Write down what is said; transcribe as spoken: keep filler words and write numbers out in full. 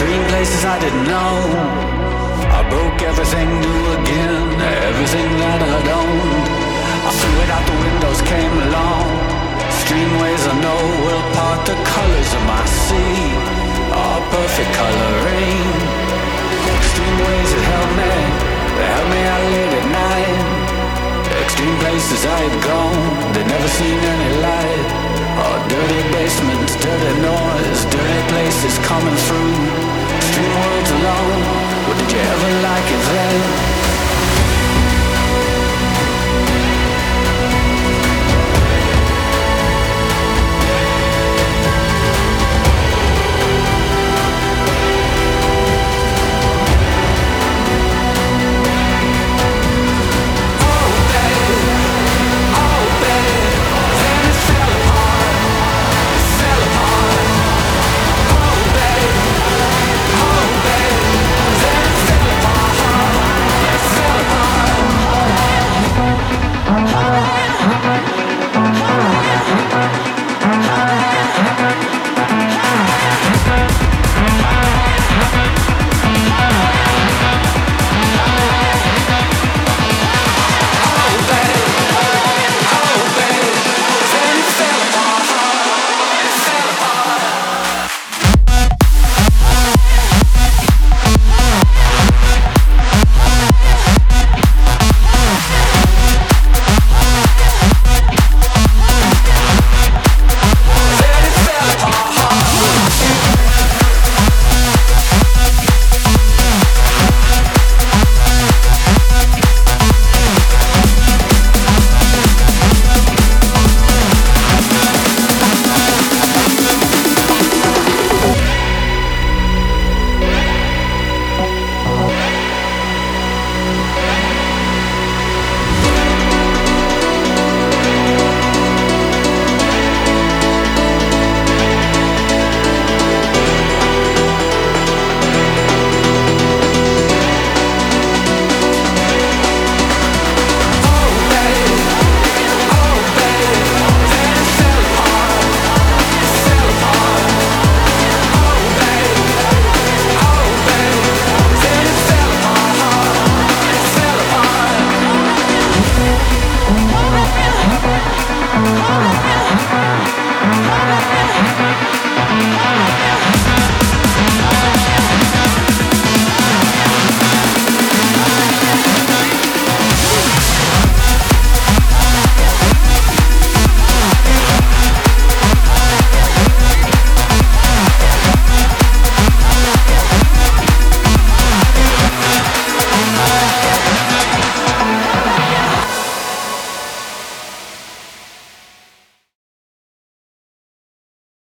Dream places I didn't know. I broke everything new again, everything that I'd owned. I threw it out the windows, came along. Streamways I know will part the colors of my sea. All perfect coloring. Streamways that held me, they held me out late at night. Extreme places I had gone, they'd never seen any light. Oh, dirty basements, dirty noise, dirty places coming through. Stream worlds alone, what did you ever like it then?